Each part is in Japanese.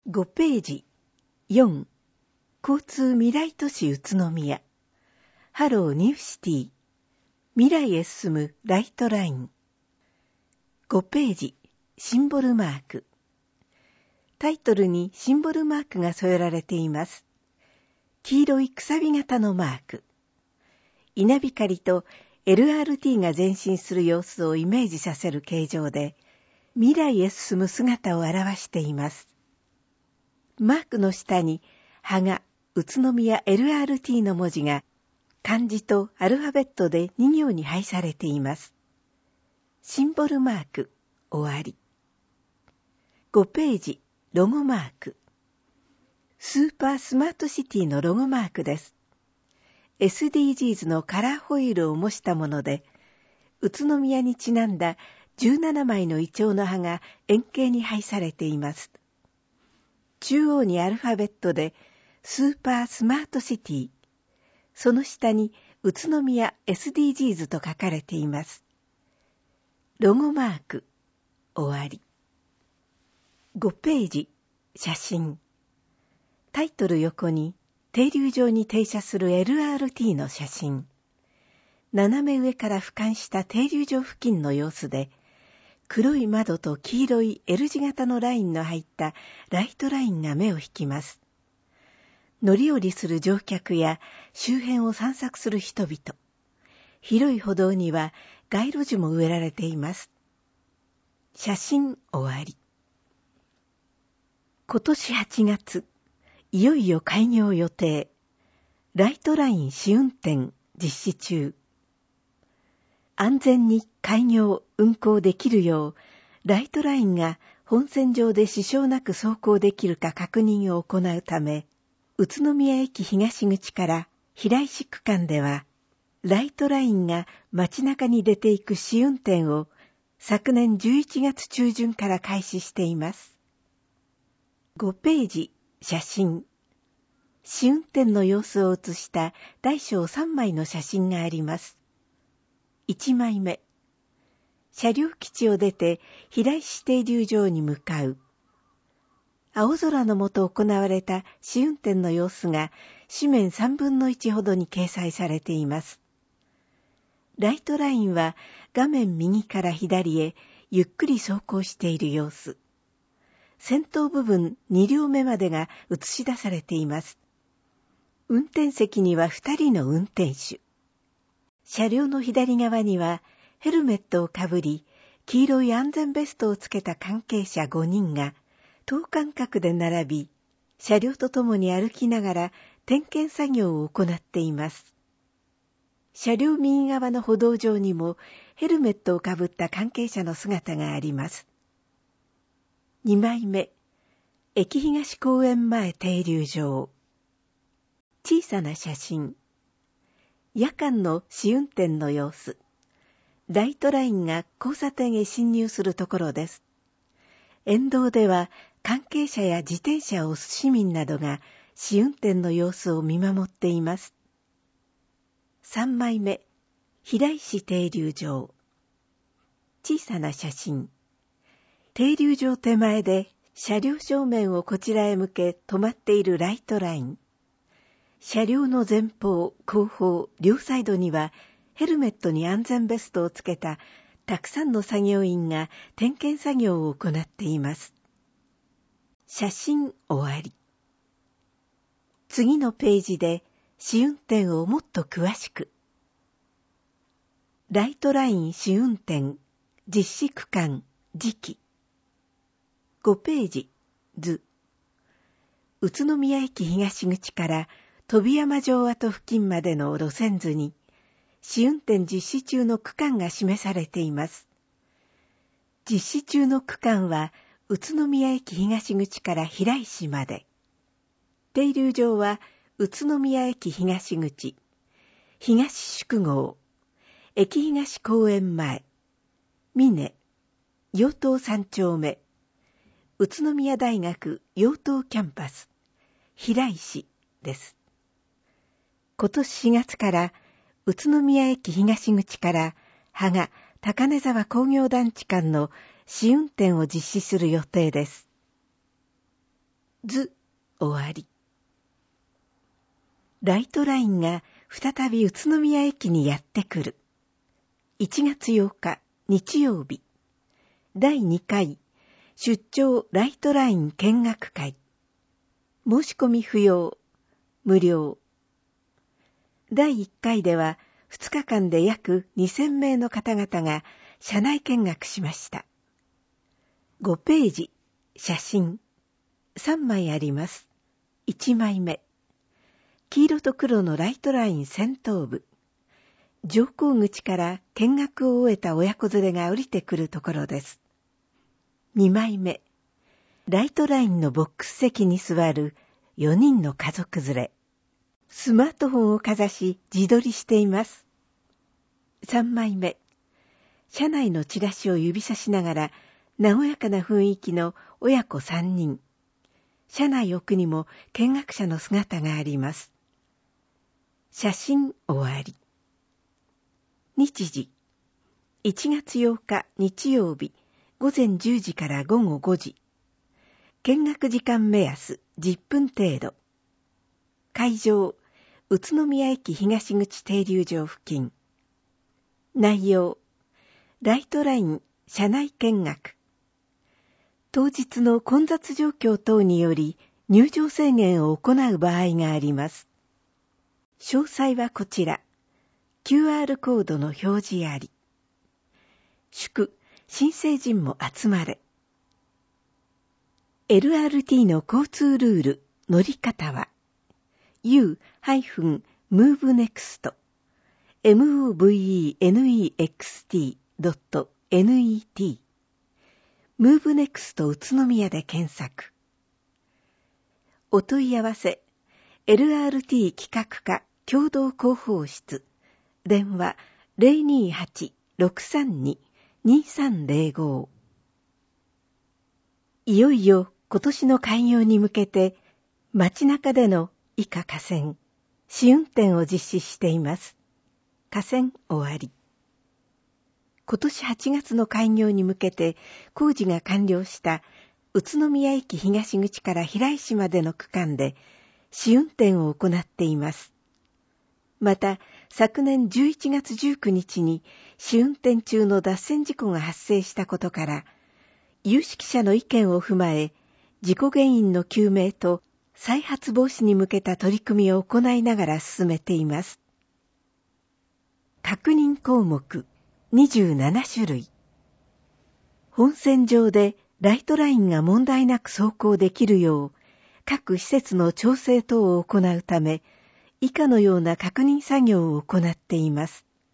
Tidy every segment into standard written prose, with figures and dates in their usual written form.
5ページ4、交通未来都市宇都宮。ハローニューシティ。未来へ進むライトライン。5ページシンボルマーク。タイトルにシンボルマークが添えられています。黄色いくさび型のマーク。稲光と LRT が前進する様子をイメージさせる形状で、未来へ進む姿を表しています。マークの下に、はが宇都宮 LRT の文字が、漢字とアルファベットで2行に配されています。シンボルマーク、終わり。5ページ、ロゴマーク。スーパースマートシティのロゴマークです。SDGs のカラーホイールを模したもので、宇都宮にちなんだ17枚のイチョウの葉が円形に配されています。中央にアルファベットでスーパースマートシティ、その下に宇都宮 SDGs と書かれています。ロゴマーク、終わり。5ページ、写真。タイトル横に停留場に停車する LRT の写真。斜め上から俯瞰した停留場付近の様子で、黒い窓と黄色い L 字型のラインの入ったライトラインが目を引きます。乗り降りする乗客や周辺を散策する人々。広い歩道には街路樹も植えられています。写真終わり。今年8月、いよいよ開業予定。ライトライン試運転実施中。安全に開業運行できるよう、ライトラインが本線上で支障なく走行できるか確認を行うため、宇都宮駅東口から平石区間では、ライトラインが街中に出ていく試運転を昨年11月中旬から開始しています。5ページ、写真。試運転の様子を写した大小3枚の写真があります。1枚目。車両基地を出て平石停留場に向かう。青空の下行われた試運転の様子が紙面3分の1ほどに掲載されています。ライトラインは画面右から左へゆっくり走行している様子。先頭部分2両目までが映し出されています。運転席には2人の運転手。車両の左側にはヘルメットをかぶり、黄色い安全ベストをつけた関係者5人が等間隔で並び、車両とともに歩きながら点検作業を行っています。車両右側の歩道上にもヘルメットをかぶった関係者の姿があります。2枚目、駅東公園前停留場。小さな写真。夜間の試運転の様子。ライトラインが交差点へ進入するところです。沿道では関係者や自転車を押す市民などが試運転の様子を見守っています。3枚目、平石停留場。小さな写真。停留場手前で車両正面をこちらへ向け止まっているライトライン。車両の前方、後方、両サイドにはヘルメットに安全ベストをつけたたくさんの作業員が点検作業を行っています。写真終わり。次のページで試運転をもっと詳しく。ライトライン試運転、実施区間、時期。5ページ、図。宇都宮駅東口から飛山城跡付近までの路線図に、試運転実施中の区間が示されています。実施中の区間は、宇都宮駅東口から平石まで。停留場は、宇都宮駅東口、東宿号、駅東公園前、峰、陽東3丁目、宇都宮大学陽東キャンパス、平石です。今年4月から宇都宮駅東口から芳賀高根沢工業団地間の試運転を実施する予定です。 図終わり。ライトラインが再び宇都宮駅にやってくる。1月8日日曜日。第2回出張ライトライン見学会。申し込み不要。無料。第1回では2日間で約2000名の方々が車内見学しました。5ページ、写真。3枚あります。1枚目。黄色と黒のライトライン先頭部。乗降口から見学を終えた親子連れが降りてくるところです。2枚目。ライトラインのボックス席に座る4人の家族連れ。スマートフォンをかざし自撮りしています。3枚目。車内のチラシを指さしながら和やかな雰囲気の親子3人。車内奥にも見学者の姿があります。写真終わり。日時。1月8日日曜日午前10時から午後5時。見学時間目安10分程度。会場、宇都宮駅東口停留場付近。内容、ライトライン車内見学。当日の混雑状況等により入場制限を行う場合があります。詳細はこちら。QR コードの表示あり。祝、新成人も集まれ。LRT の交通ルール、乗り方は、u-movenext movenext.net movenext 宇都宮で検索。お問い合わせ、LRT 企画課共同広報室、電話 028-632-2305。いよいよ今年の開業に向けて、街中での以下架線、試運転を実施しています。架線終わり。今年8月の開業に向けて工事が完了した宇都宮駅東口から平石までの区間で試運転を行っています。また、昨年11月19日に試運転中の脱線事故が発生したことから、有識者の意見を踏まえ、事故原因の究明と再発防止に向けた取り組みを行いながら進めています。確認項目27種類。本線上でライトラインが問題なく走行できるよう、各施設の調整等を行うため、以下のような確認作業を行っています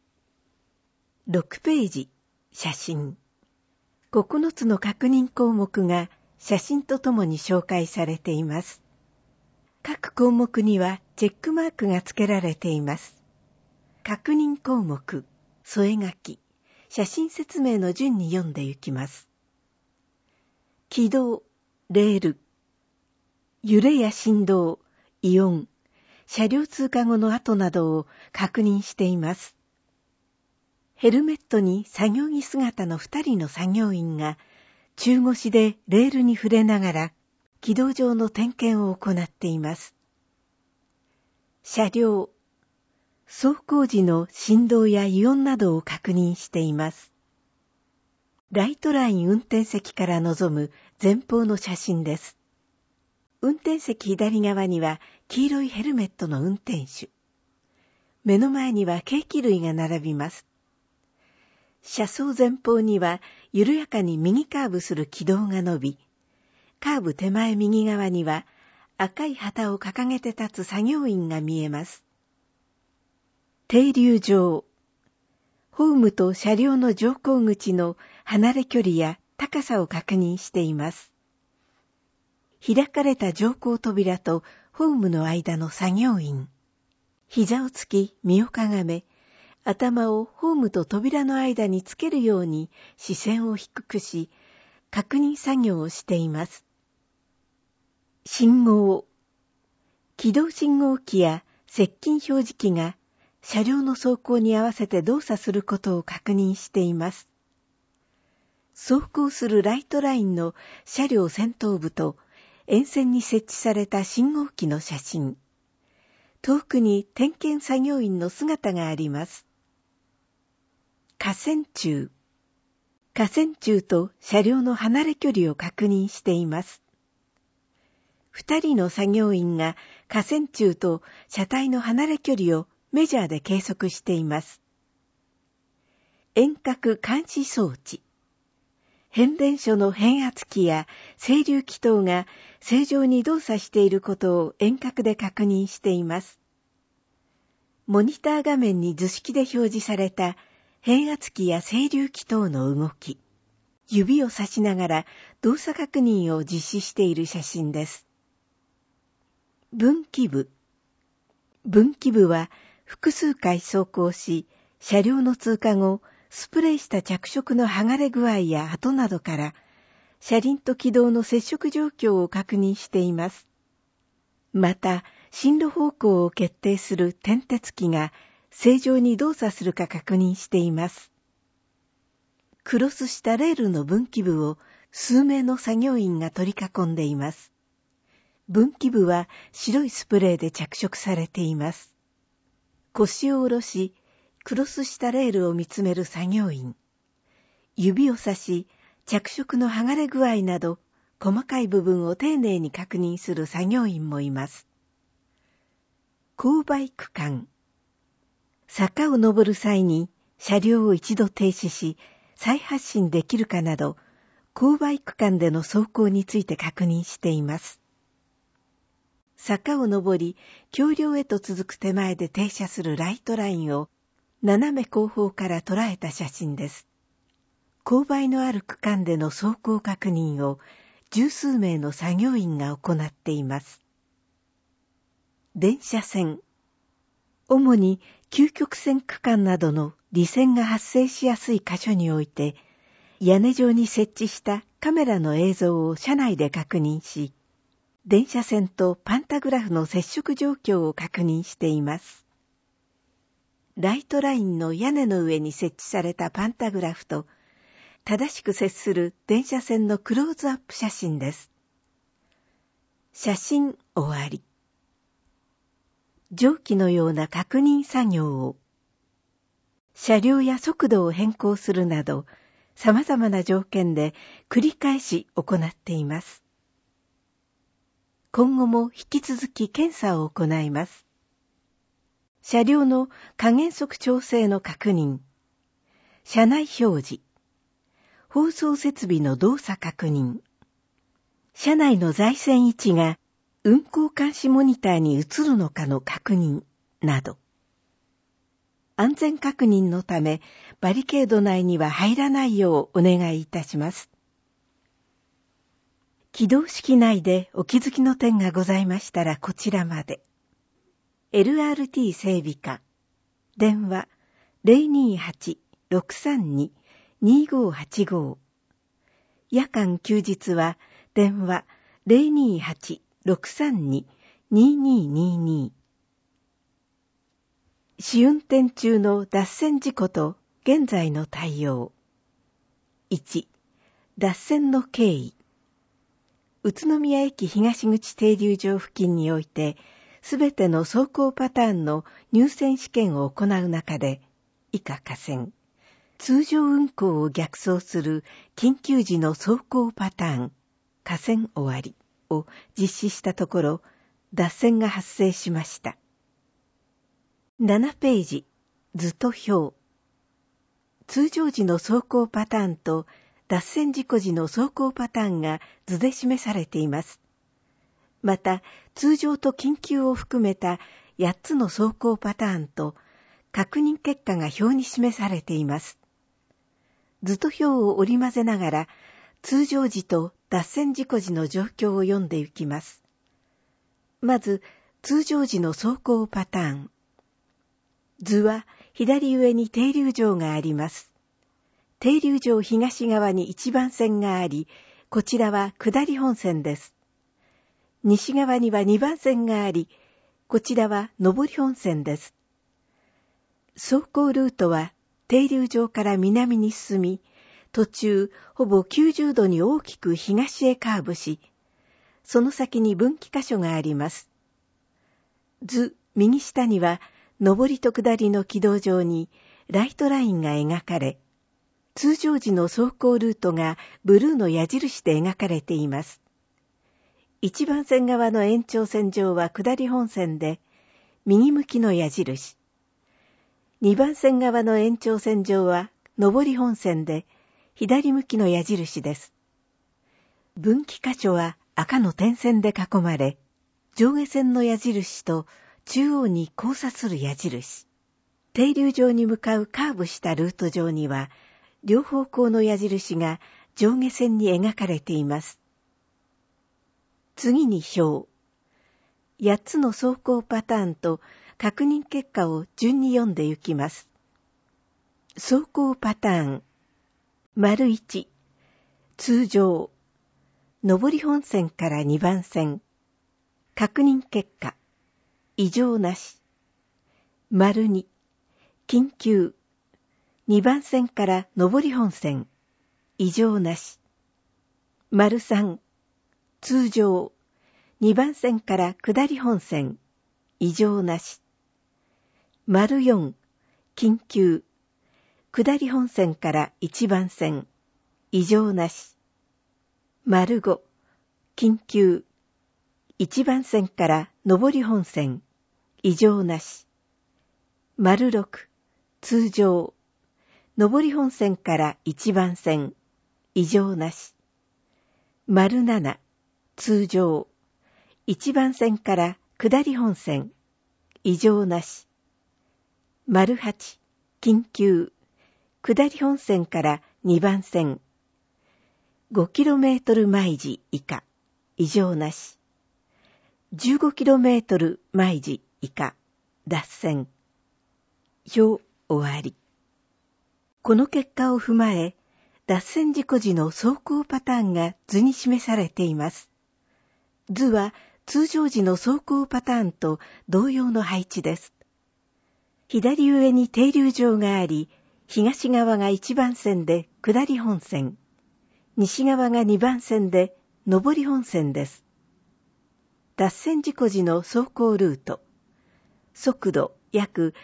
。6ページ、写真。9つの確認項目が写真とともに紹介されています。各項目にはチェックマークが付けられています。確認項目、添え書き、写真説明の順に読んでいきます。軌道、レール、揺れや振動、異音、車両通過後の跡などを確認しています。ヘルメットに作業着姿の2人の作業員が中腰でレールに触れながら軌道上の点検を行っています。車両、走行時の振動や異音などを確認しています。ライトライン運転席から望む前方の写真です。運転席左側には黄色いヘルメットの運転手。目の前には計器類が並びます。車窓前方には緩やかに右カーブする軌道が伸び、カーブ手前右側には赤い旗を掲げて立つ作業員が見えます。停留場。ホームと車両の乗降口の離れ距離や高さを確認しています。開かれた乗降扉とホームの間の作業員。膝をつき身をかがめ、頭をホームと扉の間につけるように視線を低くし、確認作業をしています。信号。起動信号機や接近表示器が車両の走行に合わせて動作することを確認しています。走行するライトラインの車両先頭部と沿線に設置された信号機の写真。遠くに点検作業員の姿があります。架線柱。架線柱と車両の離れ距離を確認しています。2人の作業員が架線柱と車体の離れ距離をメジャーで計測しています。遠隔監視装置。変電所の変圧器や整流気筒が正常に動作していることを遠隔で確認しています。モニター画面に図式で表示された変圧器や整流気筒の動き、指を指しながら動作確認を実施している写真です。分岐部。分岐部は複数回走行し、車両の通過後、スプレーした着色の剥がれ具合や跡などから、車輪と軌道の接触状況を確認しています。また、進路方向を決定する点鉄機が正常に動作するか確認しています。クロスしたレールの分岐部を数名の作業員が取り囲んでいます。分岐部は白いスプレーで着色されています。腰を下ろし、クロスしたレールを見つめる作業員。指を指し、着色の剥がれ具合など、細かい部分を丁寧に確認する作業員もいます。勾配区間。坂を登る際に車両を一度停止し、再発進できるかなど、勾配区間での走行について確認しています。坂を登り、橋梁へと続く手前で停車するライトラインを斜め後方から捉えた写真です。勾配のある区間での走行確認を十数名の作業員が行っています。電車線。主に究極線区間などの離線が発生しやすい箇所において、屋根上に設置したカメラの映像を車内で確認し、電車線とパンタグラフの接触状況を確認しています。ライトラインの屋根の上に設置されたパンタグラフと、正しく接する電車線のクローズアップ写真です。写真終わり。上記のような確認作業を、車両や速度を変更するなど、様々な条件で繰り返し行っています。今後も引き続き検査を行います。車両の加減速調整の確認、車内表示、放送設備の動作確認、車内の在線位置が運行監視モニターに映るのかの確認など、安全確認のためバリケード内には入らないようお願いいたします。起動式内でお気づきの点がございましたらこちらまで。LRT 整備課、電話 028-632-2585。夜間休日は電話 028-632-2222。試運転中の脱線事故と現在の対応。1、脱線の経緯。宇都宮駅東口停留場付近において、すべての走行パターンの入線試験を行う中で、以下架線、通常運行を逆走する緊急時の走行パターン、架線終わりを実施したところ、脱線が発生しました。7ページ、図と表。通常時の走行パターンと脱線事故時の走行パターンが図で示されています。また、通常と緊急を含めた8つの走行パターンと確認結果が表に示されています。図と表を織り交ぜながら、通常時と脱線事故時の状況を読んでいきます。まず、通常時の走行パターン。図は左上に停留場があります。停留場東側に1番線があり、こちらは下り本線です。西側には2番線があり、こちらは上り本線です。走行ルートは停留場から南に進み、途中ほぼ90度に大きく東へカーブし、 その先に分岐箇所があります。図右下には、上りと下りの軌道上にライトラインが描かれ、通常時の走行ルートがブルーの矢印で描かれています。1番線側の延長線上は下り本線で、右向きの矢印。2番線側の延長線上は上り本線で、左向きの矢印です。分岐箇所は赤の点線で囲まれ、上下線の矢印と中央に交差する矢印。停留場に向かうカーブしたルート上には、両方向の矢印が上下線に描かれています。次に表。8つの走行パターンと確認結果を順に読んでいきます。走行パターン。1、通常。上り本線から2番線。確認結果。異常なし。2、緊急。2番線から上り本線。異常なし。3、通常。2番線から下り本線。異常なし。4、緊急。下り本線から1番線。異常なし。5、緊急。1番線から上り本線。異常なし。6、通常。上り本線から1番線。異常なし。7、通常。1番線から下り本線。異常なし。8、緊急。下り本線から2番線。5km 毎時以下。異常なし。15km 毎時以下。脱線。表終わり。この結果を踏まえ、脱線事故時の走行パターンが図に示されています。図は通常時の走行パターンと同様の配置です。左上に停留場があり、東側が1番線で下り本線、西側が2番線で上り本線です。脱線事故時の走行ルート、速度約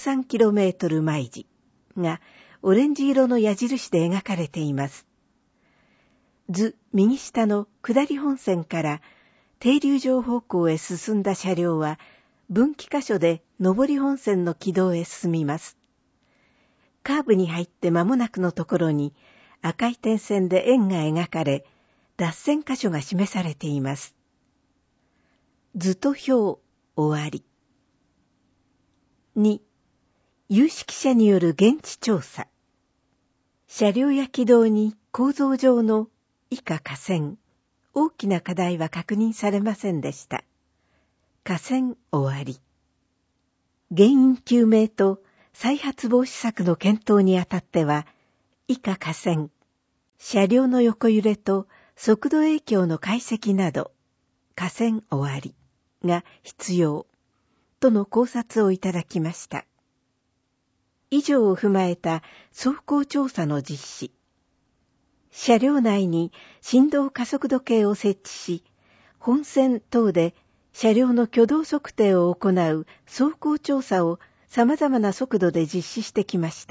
13km 毎時がオレンジ色の矢印で描かれています。図右下の下り本線から停留場方向へ進んだ車両は分岐箇所で上り本線の軌道へ進みます。カーブに入って間もなくのところに赤い点線で円が描かれ、脱線箇所が示されています。図と表終わり。2、有識者による現地調査。車両や軌道に構造上の以下架線、大きな課題は確認されませんでした。架線終わり。原因究明と再発防止策の検討にあたっては、以下架線、車両の横揺れと速度影響の解析など、架線終わりが必要との考察をいただきました。以上を踏まえた走行調査の実施。車両内に振動加速度計を設置し、本線等で車両の挙動測定を行う走行調査を様々な速度で実施してきました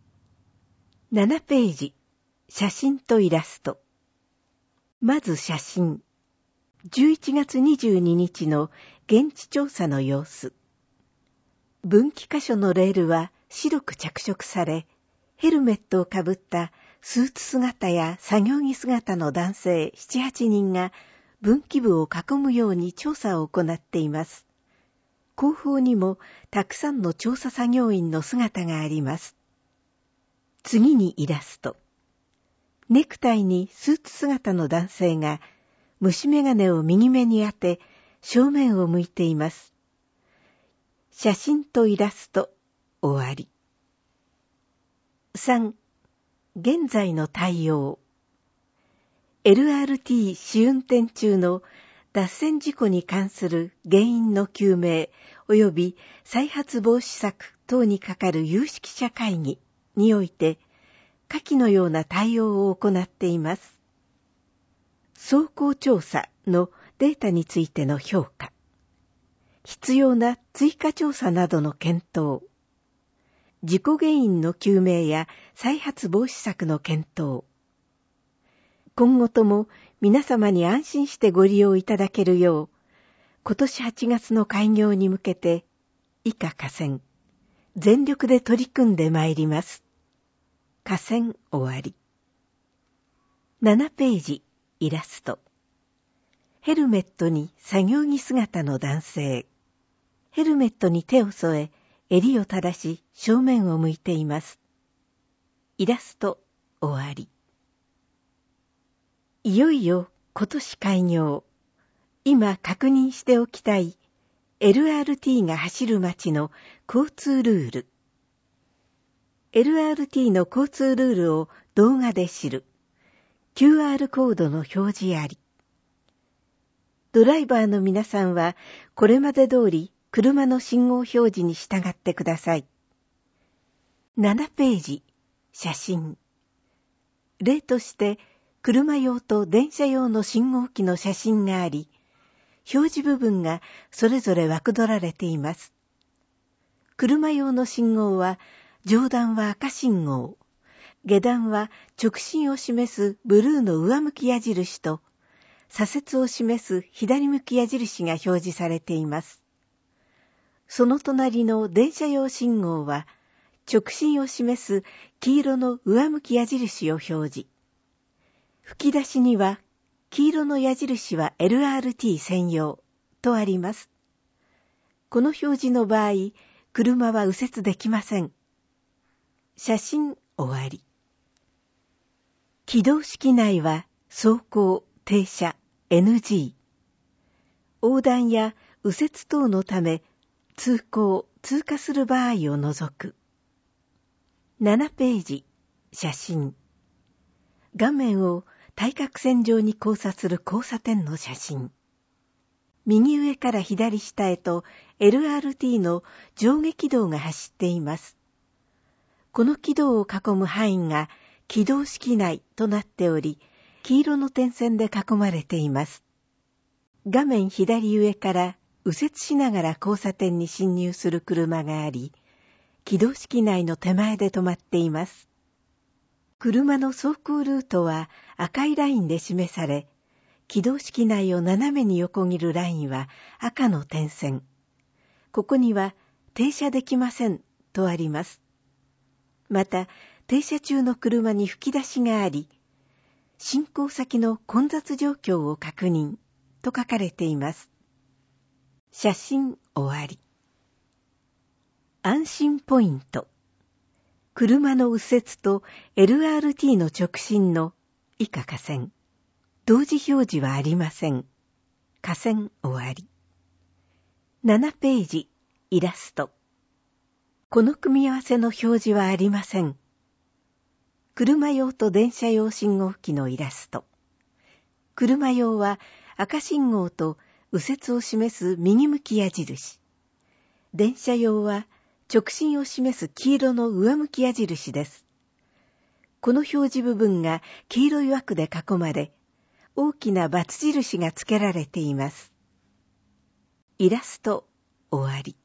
。7ページ、写真とイラスト。まず写真。11月22日の現地調査の様子。分岐箇所のレールは白く着色され、ヘルメットをかぶったスーツ姿や作業着姿の男性 7,8 人が分岐部を囲むように調査を行っています。後方にもたくさんの調査作業員の姿があります。次にイラスト。ネクタイにスーツ姿の男性が虫眼鏡を右目に当て正面を向いています。写真とイラスト終わり。3. 現在の対応。LRT 試運転中の脱線事故に関する原因の究明及び再発防止策等に係る有識者会議において下記のような対応を行っています。走行調査のデータについての評価、必要な追加調査などの検討、事故原因の究明や再発防止策の検討、今後とも皆様に安心してご利用いただけるよう、今年8月の開業に向けて、以下下線、全力で取り組んでまいります。下線終わり。7ページ、イラスト。ヘルメットに作業着姿の男性。ヘルメットに手を添え、襟を正し、正面を向いています。イラスト終わり。いよいよ今年開業。今確認しておきたい LRT が走る街の交通ルール。LRT の交通ルールを動画で知る。QR コードの表示あり。ドライバーの皆さんはこれまで通り車の信号表示に従ってください。7ページ、写真。例として車用と電車用の信号機の写真があり、表示部分がそれぞれ枠取られています。車用の信号は、上段は赤信号、下段は直進を示すブルーの上向き矢印と、左折を示す左向き矢印が表示されています。その隣の電車用信号は、直進を示す黄色の上向き矢印を表示。吹き出しには、黄色の矢印は LRT 専用とあります。この表示の場合、車は右折できません。写真終わり。起動式内は走行、停車、NG。横断や右折等のため、通行、通過する場合を除く。7ページ、写真。画面を対角線上に交差する交差点の写真。右上から左下へと LRT の上下軌道が走っています。この軌道を囲む範囲が起動式内となっており、黄色の点線で囲まれています。画面左上から右折しながら交差点に進入する車があり、起動式内の手前で止まっています。車の走行ルートは赤いラインで示され、起動式内を斜めに横切るラインは赤の点線。ここには停車できませんとあります。また、停車中の車に吹き出しがあり、進行先の混雑状況を確認と書かれています。写真終わり。安心ポイント。車の右折と LRT の直進の以下下線。同時表示はありません。下線終わり。7ページ、イラスト。この組み合わせの表示はありません。車用と電車用信号機のイラスト。車用は赤信号と右折を示す右向き矢印。電車用は直進を示す黄色の上向き矢印です。この表示部分が黄色い枠で囲まれ、大きな×印が付けられています。イラスト終わり。